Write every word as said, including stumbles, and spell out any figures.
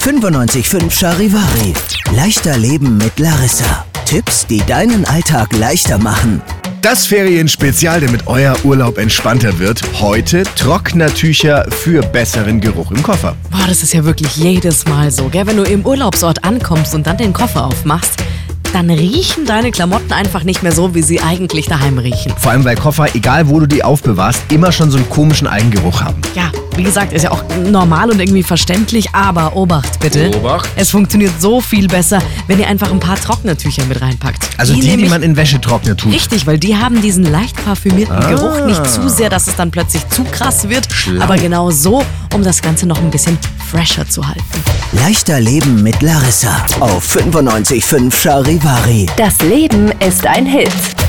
fünfundneunzig Komma fünf Charivari. Leichter Leben mit Larissa. Tipps, die deinen Alltag leichter machen. Das Ferienspezial, damit euer Urlaub entspannter wird. Heute Trocknertücher für besseren Geruch im Koffer. Boah, das ist ja wirklich jedes Mal so, gell? Wenn du im Urlaubsort ankommst und dann den Koffer aufmachst, dann riechen deine Klamotten einfach nicht mehr so, wie sie eigentlich daheim riechen. Vor allem, weil Koffer, egal wo du die aufbewahrst, immer schon so einen komischen Eigengeruch haben. Ja, wie gesagt, ist ja auch normal und irgendwie verständlich, aber Obacht bitte. Obacht. Es funktioniert so viel besser, wenn ihr einfach ein paar Trocknertücher mit reinpackt. Also die, die, nämlich, die man in Wäschetrockner tut. Richtig, weil die haben diesen leicht parfümierten Ah. Geruch, nicht zu sehr, dass es dann plötzlich zu krass wird, Schlau. aber genau so, um das Ganze noch ein bisschen fresher zu halten. Leichter Leben mit Larissa auf fünfundneunzig Komma fünf Charivari. Das Leben ist ein Hit.